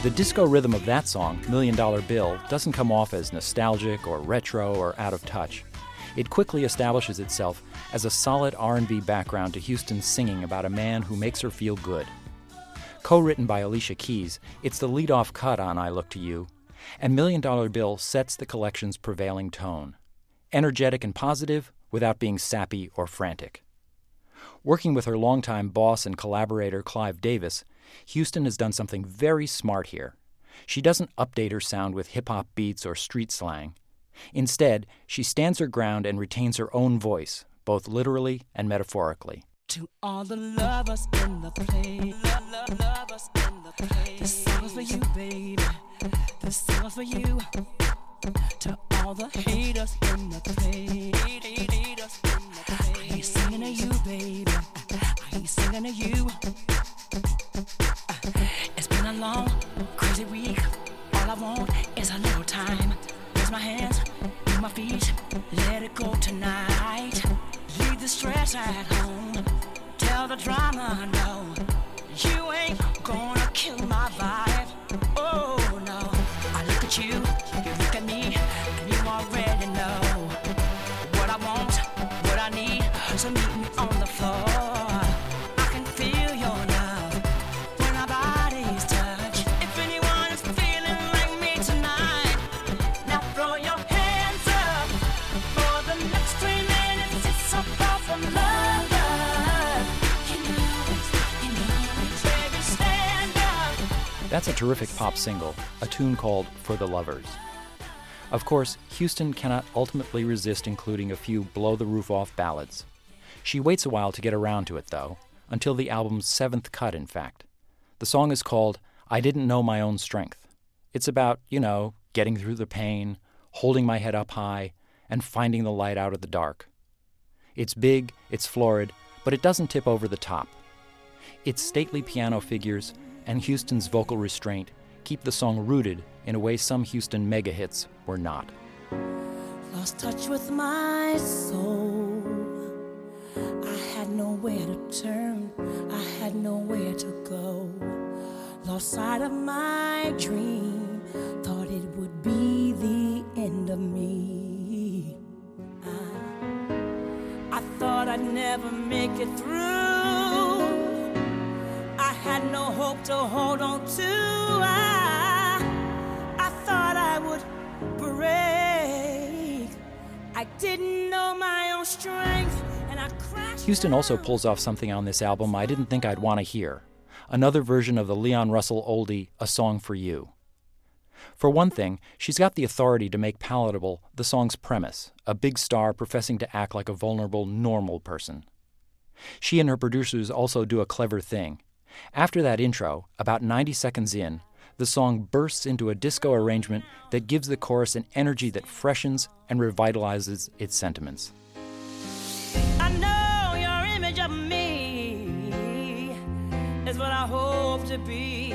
The disco rhythm of that song, Million Dollar Bill, doesn't come off as nostalgic or retro or out of touch. It quickly establishes itself as a solid R and B background to Houston's singing about a man who makes her feel good. Co-written by Alicia Keys, it's the lead-off cut on I Look to You, and Million Dollar Bill sets the collection's prevailing tone. Energetic and positive without being sappy or frantic. Working with her longtime boss and collaborator Clive Davis, Houston has done something very smart here. She doesn't update her sound with hip-hop beats or street slang. Instead, she stands her ground and retains her own voice, both literally and metaphorically. To all the lovers in the place, love, love, lovers in the place. This song is for you, baby. This song is for you. To all the haters in the place, haters in the place. I ain't singing to you, baby. I ain't singing to you. It's been a long, crazy week. All I want is a little time. Raise my hands, move my feet, let it go tonight. Leave the stress at home. Tell the drama no. You ain't gonna kill my vibe. Oh no. I look at you, you look at me, and you already know what I want, what I need. So meet me on the floor. I can feel your love when our bodies touch. If anyone is feeling like me tonight, now throw your hands up. For the next three minutes, it's so far from love. You know it, you know it. Baby, stand up. That's a terrific pop single, a tune called For the Lovers. Of course, Houston cannot ultimately resist including a few blow-the-roof-off ballads. She waits a while to get around to it, though, until the album's seventh cut, in fact. The song is called I Didn't Know My Own Strength. It's about, you know, getting through the pain, holding my head up high, and finding the light out of the dark. It's big, it's florid, but it doesn't tip over the top. Its stately piano figures and Houston's vocal restraint keep the song rooted in a way some Houston mega hits were not. Lost touch with my soul. I had nowhere to turn. I had nowhere to go. Lost sight of my dream. Thought it would be the end of me. I, I thought I'd never make it through. I had no hope to hold on to. I, I thought I would break. I didn't know my own strength, and I crashed. Houston also pulls off something on this album I didn't think I'd want to hear. Another version of the Leon Russell oldie, A Song for You. For one thing, she's got the authority to make palatable the song's premise, a big star professing to act like a vulnerable, normal person. She and her producers also do a clever thing. After that intro, about ninety seconds in, the song bursts into a disco arrangement that gives the chorus an energy that freshens and revitalizes its sentiments. I know your image of me is what I hope to be.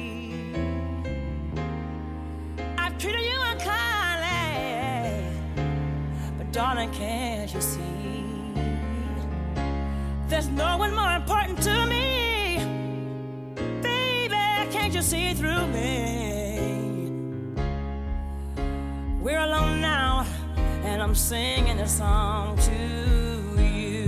I've treated you unkindly, but darling, can't you see? There's no one more important to me. Can't you see through me? We're alone now, and I'm singing a song to you.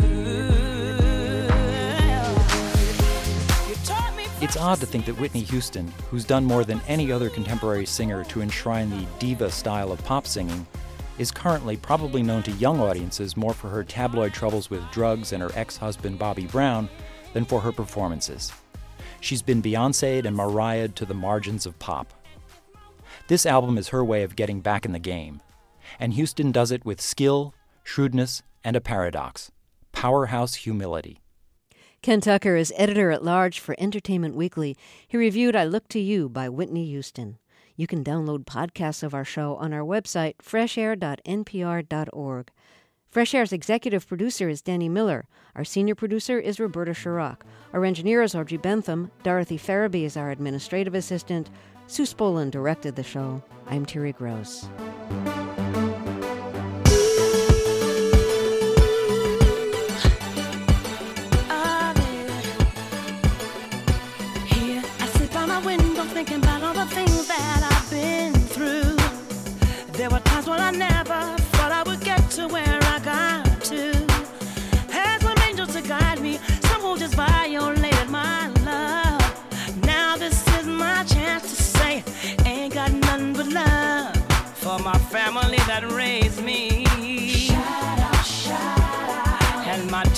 You taught me. It's odd to think that Whitney Houston, who's done more than any other contemporary singer to enshrine the diva style of pop singing, is currently probably known to young audiences more for her tabloid troubles with drugs and her ex-husband Bobby Brown than for her performances. She's been Beyoncé'd and Mariah'd to the margins of pop. This album is her way of getting back in the game, and Houston does it with skill, shrewdness, and a paradox: powerhouse humility. Ken Tucker is editor-at-large for Entertainment Weekly. He reviewed I Look to You by Whitney Houston. You can download podcasts of our show on our website, fresh air dot n p r dot org. Fresh Air's executive producer is Danny Miller. Our senior producer is Roberta Shirok. Our engineer is Audrey Bentham. Dorothy Farabee is our administrative assistant. Sue Spolin directed the show. I'm Terry Gross. Here I sit by my window thinking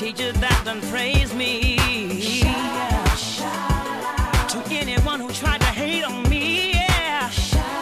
preachers that done praise me. Yeah. To anyone who tried to hate on me, yeah.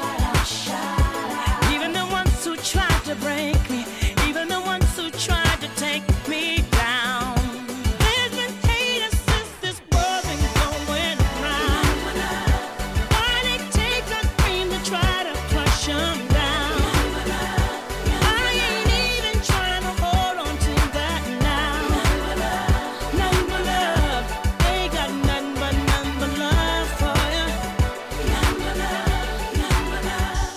Even the ones who tried to break me, even the ones who tried to take me down. There's been haters since this world been going around. Why they take a cream to try to crush them down? I ain't even trying to hold on to that now. Nothing but love. They got nothing but, nothing but love for you. Nothing but love, nothing but love.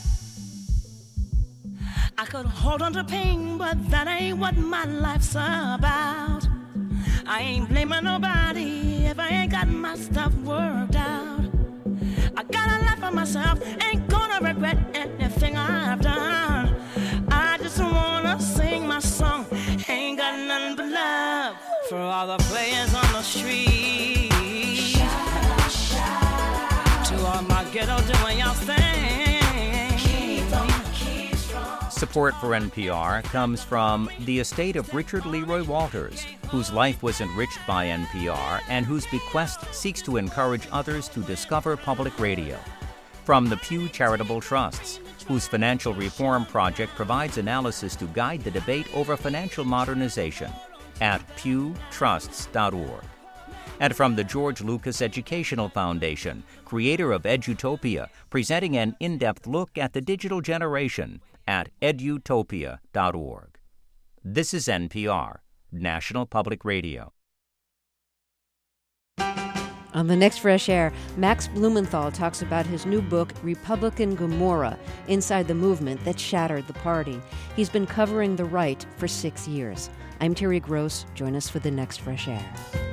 I could hold on to pain, but that ain't what my life's about. I ain't blaming nobody if I ain't got my stuff worked out. I got a life for myself, ain't gonna regret anything I've done. I just wanna sing my song, ain't got nothing but love for all the players on the street. To all my ghetto doing y'all thing. Support for N P R comes from the estate of Richard Leroy Walters, whose life was enriched by N P R and whose bequest seeks to encourage others to discover public radio. From the Pew Charitable Trusts, whose financial reform project provides analysis to guide the debate over financial modernization at pew trusts dot org. And from the George Lucas Educational Foundation, creator of Edutopia, presenting an in-depth look at the digital generation at edutopia dot org. This is N P R, National Public Radio. On the next Fresh Air, Max Blumenthal talks about his new book, Republican Gomorrah, Inside the Movement That Shattered the Party. He's been covering the right for six years. I'm Terry Gross. Join us for the next Fresh Air.